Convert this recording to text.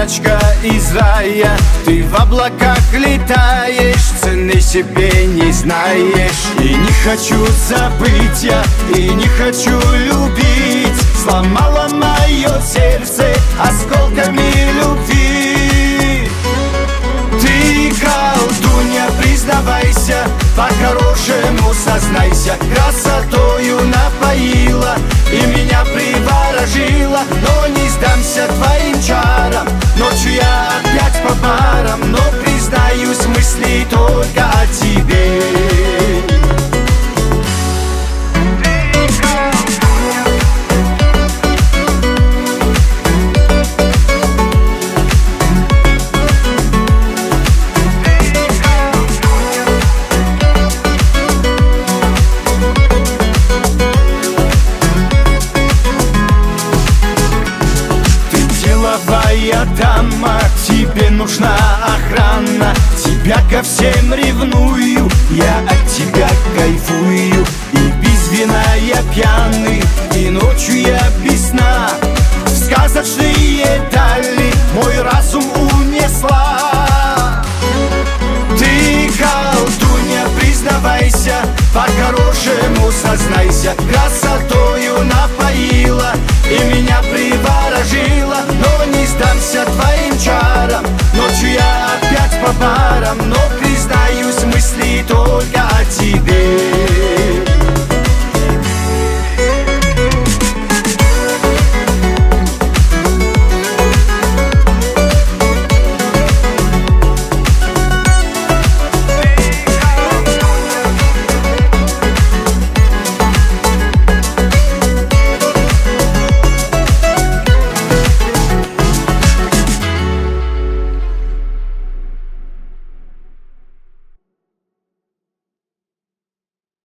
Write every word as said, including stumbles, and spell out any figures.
ангелочка из рая. Ты в облаках летаешь, цены себе не знаешь. И не хочу забыть я, и не хочу любить. Сломала мое сердце осколками любви. Ты колдунья, признавайся, по-хорошему сознайся. Красотою напоила и меня приворожила. Но не сдамся твоим чарам, ночью я опять по барам. Но признаюсь, мысли только о тебе. Деловая дама, тебе нужна охрана. Тебя ко всем ревную, я от тебя кайфую. И без вина я пьяный, и ночью я без сна. В сказочные дали мой разум унесла. Ты колдунья, признавайся, по-хорошему сознайся. Красотою напоила и меня приворожила.